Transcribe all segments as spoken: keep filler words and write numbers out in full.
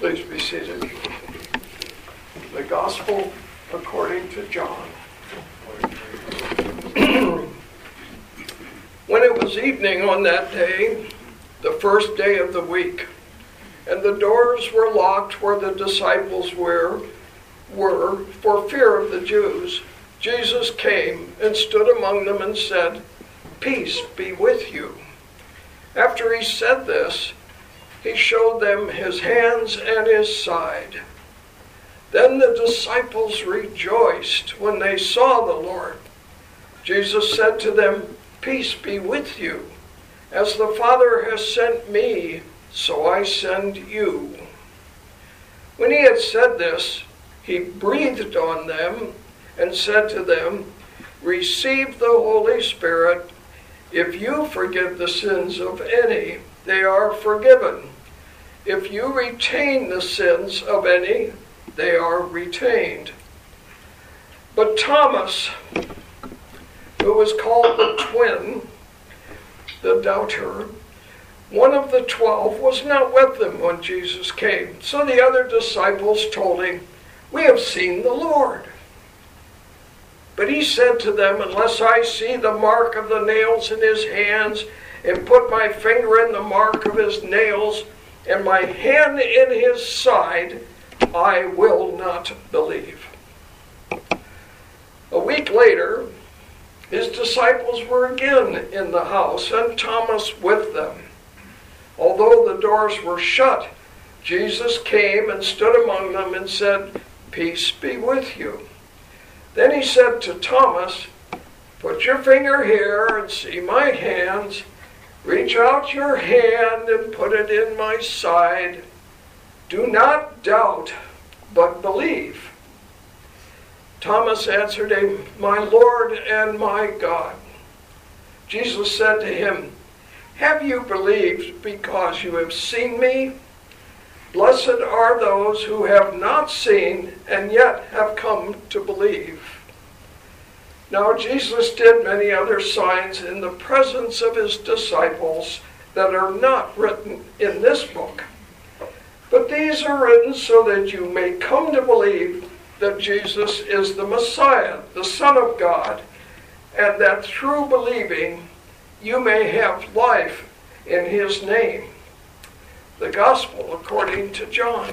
Please be seated. The Gospel according to John. When it was evening on that day, the first day of the week, and the doors were locked where the disciples were, were for fear of the Jews, Jesus came and stood among them and said, "Peace be with you." After he said this, he showed them his hands and his side. Then the disciples rejoiced when they saw the Lord. Jesus said to them, "Peace be with you. As the Father has sent me, so I send you." When he had said this, he breathed on them and said to them, "Receive the Holy Spirit. If you forgive the sins of any, they are forgiven. If you retain the sins of any, they are retained." But Thomas, who was called the twin, the doubter, one of the twelve, was not with them when Jesus came. So the other disciples told him, "We have seen the Lord." But he said to them, "Unless I see the mark of the nails in his hands, and put my finger in the mark of his nails, and my hand in his side, I will not believe." A week later, his disciples were again in the house, and Thomas with them. Although the doors were shut, Jesus came and stood among them and said, "Peace be with you." Then he said to Thomas, "Put your finger here and see my hands. Reach out your hand and put it in my side. Do not doubt, but believe." Thomas answered him, "My Lord and my God." Jesus said to him, "Have you believed because you have seen me? Blessed are those who have not seen and yet have come to believe." Now Jesus did many other signs in the presence of his disciples that are not written in this book. But these are written so that you may come to believe that Jesus is the Messiah, the Son of God, and that through believing you may have life in his name. The Gospel according to John.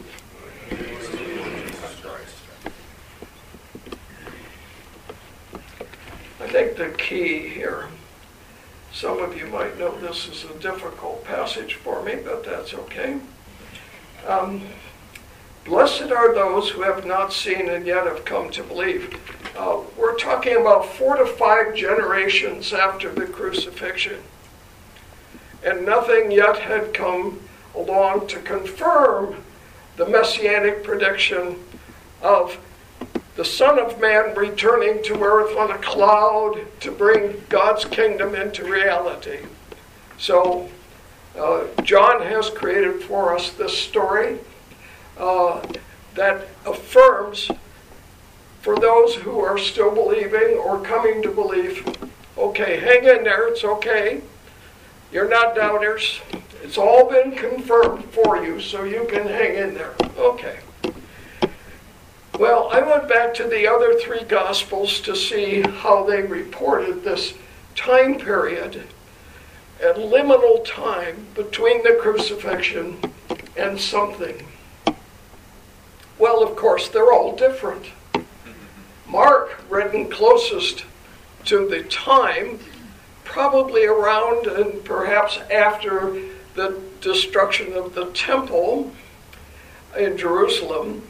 I think the key here, some of you might know this is a difficult passage for me, but that's okay. Um, Blessed are those who have not seen and yet have come to believe. Uh, we're talking about four to five generations after the crucifixion. And nothing yet had come along to confirm the messianic prediction of the Son of Man returning to earth on a cloud to bring God's kingdom into reality. So uh, John has created for us this story uh, that affirms for those who are still believing or coming to believe, okay, hang in there, it's okay. You're not doubters. It's all been confirmed for you, so you can hang in there. Okay. Well, I went back to the other three Gospels to see how they reported this time period, a liminal time between the crucifixion and something. Well, of course, they're all different. Mark, written closest to the time, probably around and perhaps after the destruction of the temple in Jerusalem,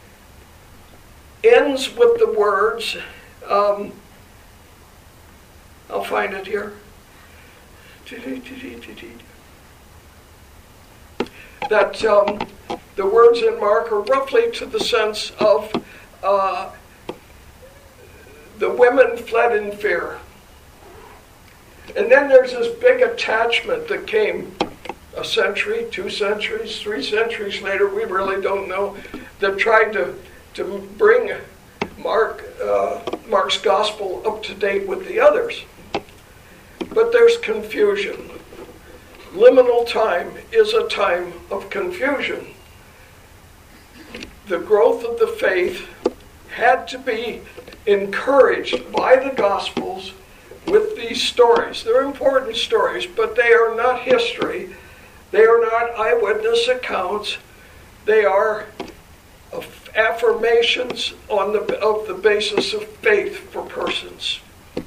ends with the words, um, I'll find it here. That um, the words in Mark are roughly to the sense of uh, the women fled in fear. And then there's this big attachment that came a century, two centuries, three centuries later, we really don't know, that tried to, to bring Mark, uh, Mark's gospel up to date with the others. But there's confusion. Liminal time is a time of confusion. the growth of the faith had to be encouraged by the Gospels with these stories. They're important stories, but they are not history. They are not eyewitness accounts. They are affirmations on the, of the basis of faith for persons.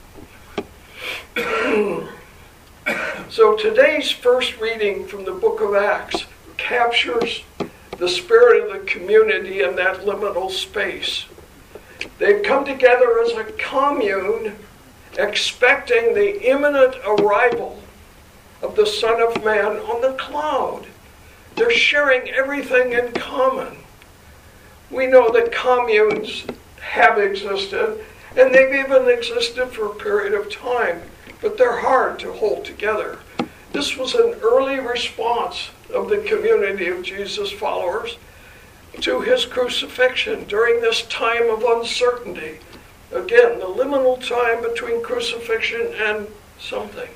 So today's first reading from the book of Acts captures the spirit of the community in that liminal space. They've come together as a commune, expecting the imminent arrival of the Son of Man on the cloud. They're sharing everything in common. We know that communes have existed, and they've even existed for a period of time, but they're hard to hold together. This was an early response of the community of Jesus' followers to his crucifixion during this time of uncertainty. Again, the liminal time between crucifixion and something.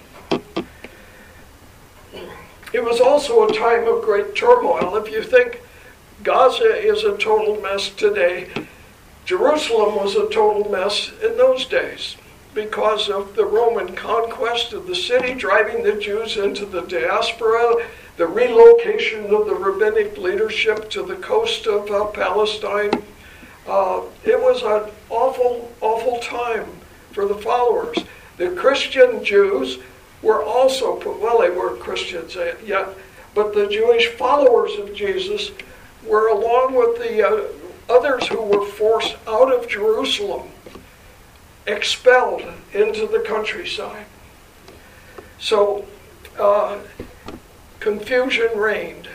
It was also a time of great turmoil. If you think Gaza is a total mess today, Jerusalem was a total mess in those days because of the Roman conquest of the city, driving the Jews into the diaspora, the relocation of the rabbinic leadership to the coast of uh, Palestine. Uh, it was an awful, awful time for the followers. The Christian Jews were also, well, they weren't Christians yet, but the Jewish followers of Jesus were, along with the uh, others who were forced out of Jerusalem, expelled into the countryside. So, uh, confusion reigned.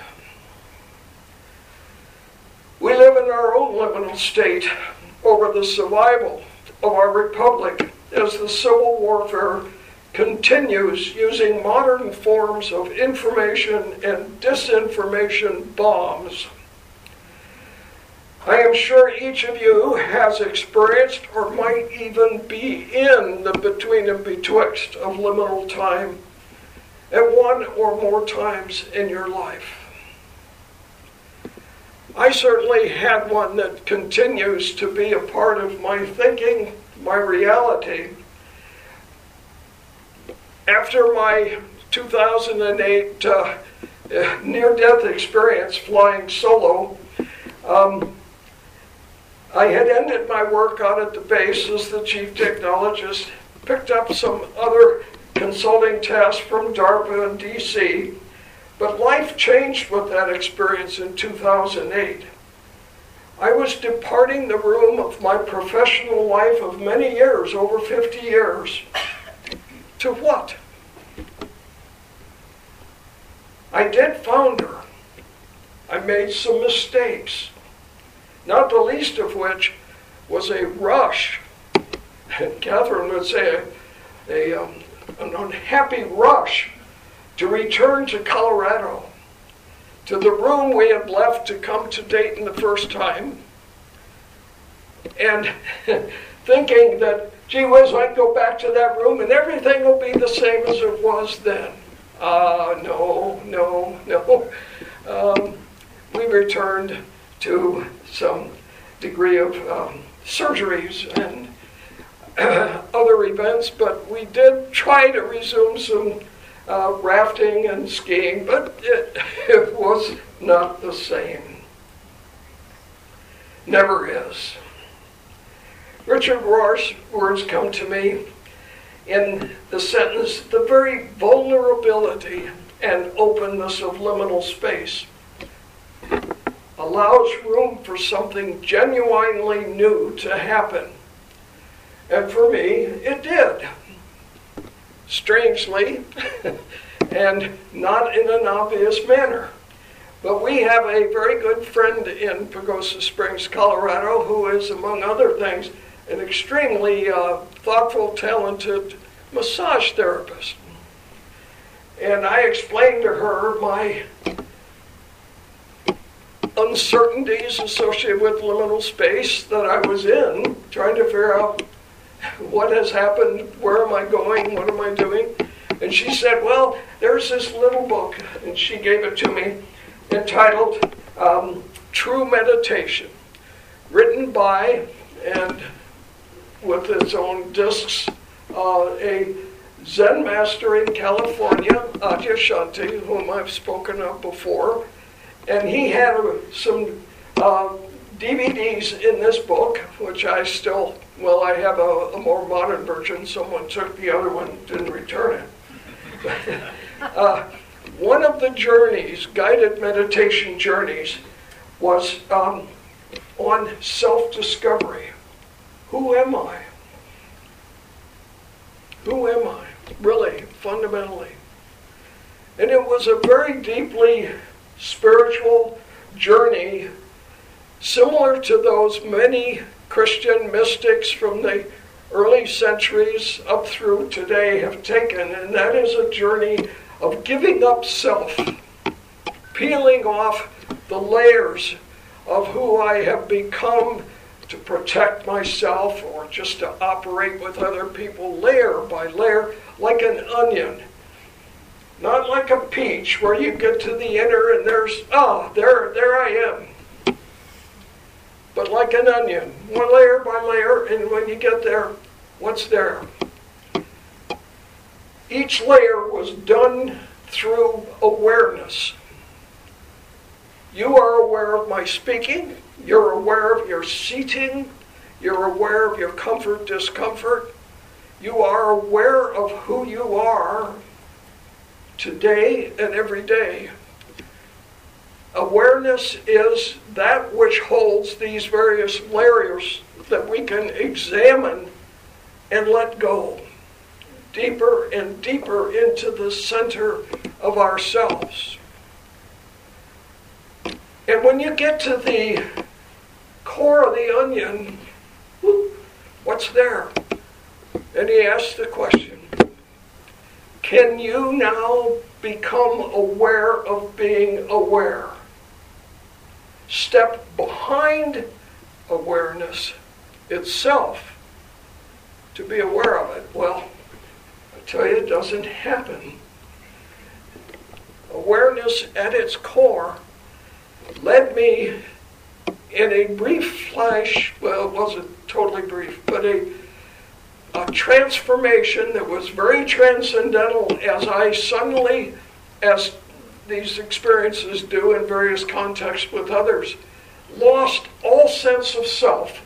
We live in our own liminal state over the survival of our republic as the civil warfare continues using modern forms of information and disinformation bombs. I am sure each of you has experienced or might even be in the between and betwixt of liminal time at one or more times in your life. I certainly had one that continues to be a part of my thinking, my reality. After my two thousand eight uh, near-death experience flying solo, um, I had ended my work out at the base as the chief technologist, picked up some other consulting tasks from DARPA and D C, but life changed with that experience in two thousand eight. I was departing the room of my professional life of many years, over fifty years, to what? I did founder. I made some mistakes, not the least of which was a rush, and Catherine would say a, a, um, an unhappy rush to return to Colorado, to the room we had left to come to Dayton the first time, and thinking that, gee whiz, I'd go back to that room and everything will be the same as it was then. Uh, no, no, no. Um, we returned to some degree of um, surgeries and uh, other events, but we did try to resume some uh, rafting and skiing, but it, it was not the same. Never is. Richard Rohr's words come to me in the sentence, the very vulnerability and openness of liminal space allows room for something genuinely new to happen. And for me, it did. Strangely, and not in an obvious manner. But we have a very good friend in Pagosa Springs, Colorado, who is, among other things, an extremely uh, thoughtful, talented massage therapist. And I explained to her my uncertainties associated with liminal space that I was in, trying to figure out what has happened, where am I going, what am I doing? And she said, well, there's this little book, and she gave it to me, entitled um, True Meditation. written by, and with its own discs, uh, a Zen master in California, Adyashanti, whom I've spoken of before. And he had some uh, D V Ds in this book, which I still, well, I have a, a more modern version. Someone took the other one, didn't return it. uh, one of the journeys, guided meditation journeys, was um, on self-discovery. Who am I? Who am I, really, fundamentally? And it was a very deeply spiritual journey, similar to those many Christian mystics from the early centuries up through today have taken, and that is a journey of giving up self, peeling off the layers of who I have become to protect myself or just to operate with other people layer by layer, like an onion. Not like a peach where you get to the inner and there's, ah, there, there I am. But like an onion, one layer by layer, and when you get there, what's there? Each layer was done through awareness. You are aware of my speaking. You're aware of your seating. You're aware of your comfort, discomfort. You are aware of who you are today and every day. Awareness is that which holds these various layers that we can examine and let go deeper and deeper into the center of ourselves. And when you get to the core of the onion, what's there? And he asked the question, can you now become aware of being aware? Step behind awareness itself to be aware of it. Well, I tell you, it doesn't happen. Awareness at its core led me in a brief flash, well, it wasn't totally brief, but a, a transformation that was very transcendental as I suddenly, as these experiences do in various contexts with others, lost all sense of self.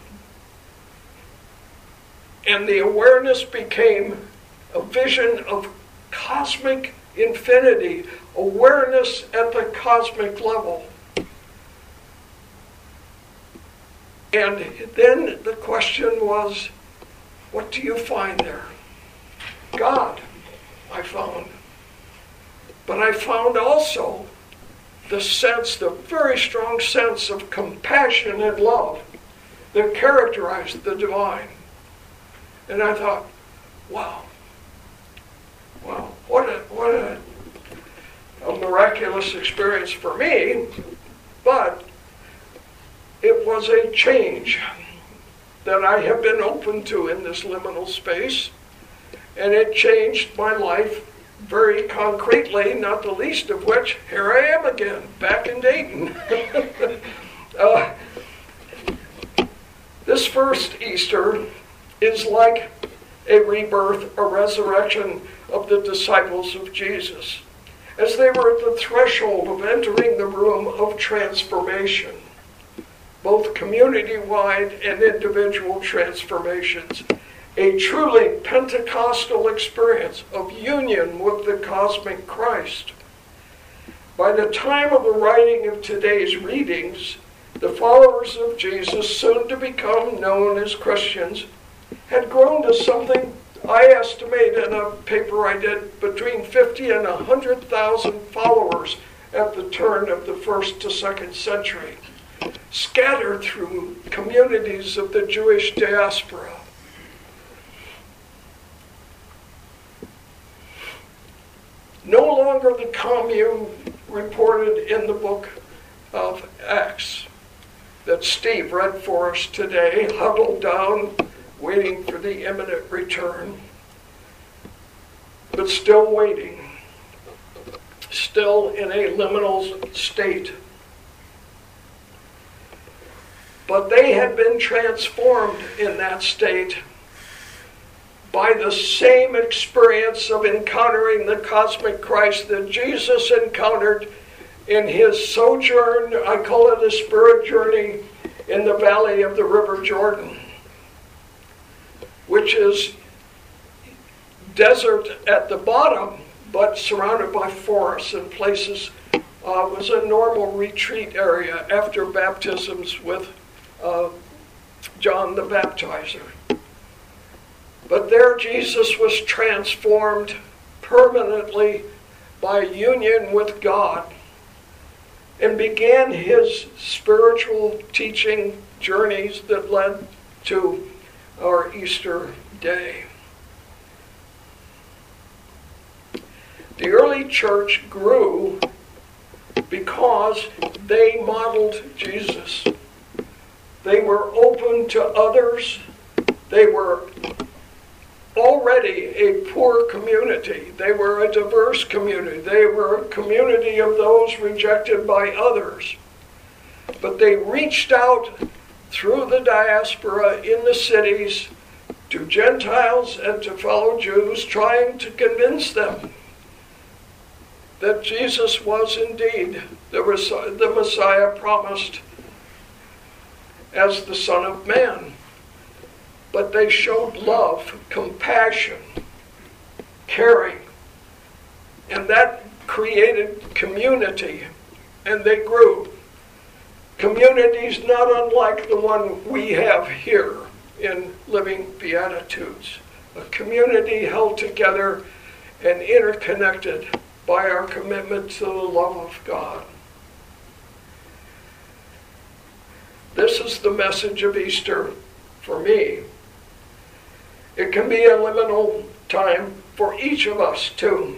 And the awareness became a vision of cosmic infinity, awareness at the cosmic level. And then the question was, what do you find there? God, I found. But I found also the sense, the very strong sense of compassion and love that characterized the divine. And I thought, wow, wow, what a, what a, a miraculous experience for me, but it was a change that I have been open to in this liminal space, and it changed my life very concretely, not the least of which, here I am again, back in Dayton. uh, this first Easter is like a rebirth, a resurrection of the disciples of Jesus, as they were at the threshold of entering the room of transformation, both community-wide and individual transformations. A truly Pentecostal experience of union with the cosmic Christ. By the time of the writing of today's readings, the followers of Jesus, soon to become known as Christians, had grown to something I estimate in a paper I did between fifty and one hundred thousand followers at the turn of the first to second century, scattered through communities of the Jewish diaspora. No longer the commune reported in the book of Acts that Steve read for us today, huddled down, waiting for the imminent return, but still waiting, still in a liminal state. But they had been transformed in that state by the same experience of encountering the cosmic Christ that Jesus encountered in his sojourn, I call it a spirit journey, in the valley of the River Jordan, which is desert at the bottom, but surrounded by forests and places. Uh, was a normal retreat area after baptisms with uh, John the Baptizer. But there Jesus was transformed permanently by union with God and began his spiritual teaching journeys that led to our Easter day. The early church grew because they modeled Jesus. They were open to others. They were already a poor community. They were a diverse community. They were a community of those rejected by others. But they reached out through the diaspora in the cities to Gentiles and to fellow Jews, trying to convince them that Jesus was indeed the, the Messiah promised as the Son of Man. But they showed love, compassion, caring, and that created community, and they grew. Communities not unlike the one we have here in Living Beatitudes. A community held together and interconnected by our commitment to the love of God. This is the message of Easter for me. It can be a liminal time for each of us too.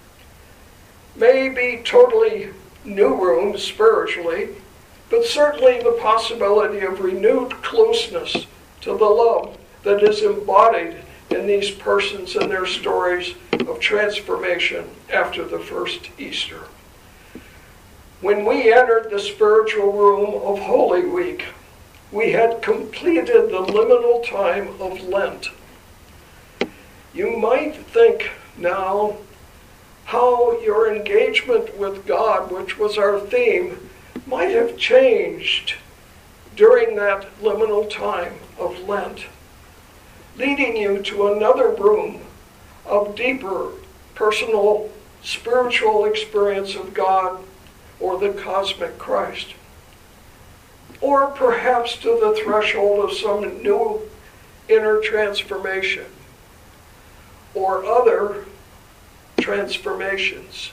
Maybe totally new rooms spiritually, but certainly the possibility of renewed closeness to the love that is embodied in these persons and their stories of transformation after the first Easter. When we entered the spiritual room of Holy Week, we had completed the liminal time of Lent. You might think now how your engagement with God, which was our theme, might have changed during that liminal time of Lent, leading you to another room of deeper personal spiritual experience of God or the cosmic Christ. Or perhaps to the threshold of some new inner transformation or other transformations.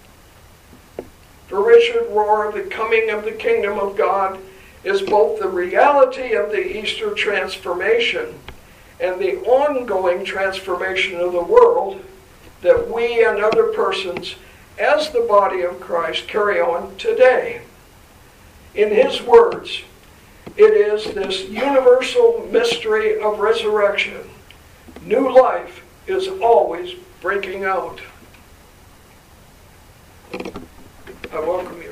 For Richard Rohr, the coming of the kingdom of God is both the reality of the Easter transformation and the ongoing transformation of the world that we and other persons as the body of Christ carry on today. In his words, it is this universal mystery of resurrection. New life is always breaking out. I welcome you.